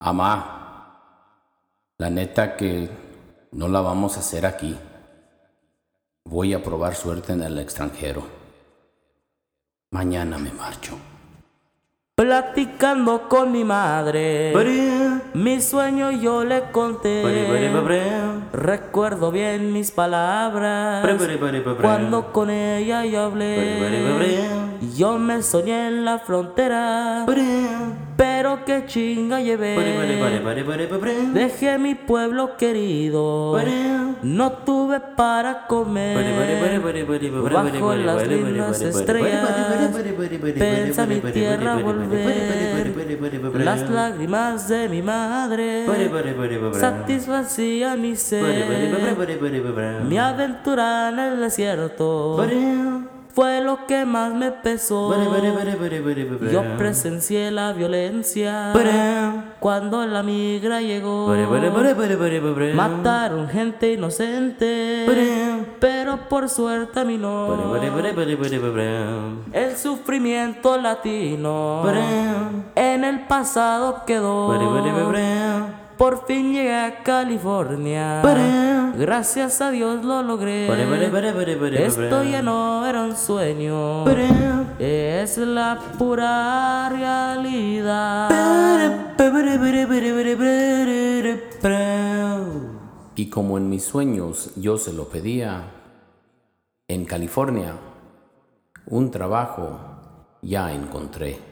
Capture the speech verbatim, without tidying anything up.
Amá, la neta que no la vamos a hacer aquí. Voy a probar suerte en el extranjero. Mañana me marcho. Platicando con mi madre, mi sueño yo le conté. Recuerdo bien mis palabras cuando con ella yo hablé. Yo me soñé en la frontera, pero qué chinga llevé. Dejé mi pueblo querido, no tuve para comer. Bajo las lindas estrellas pensé a mi tierra volver. Las lágrimas de mi madre satisfacían mi sed. Mi aventura en el desierto fue lo que más me pesó. Yo presencié la violencia cuando la migra llegó. Mataron gente inocente, pero por suerte a mí no. El sufrimiento latino en el pasado quedó. Por fin llegué a California, gracias a Dios lo logré. Esto ya no era un sueño, es la pura realidad. Y como en mis sueños yo se lo pedía, en California un trabajo ya encontré.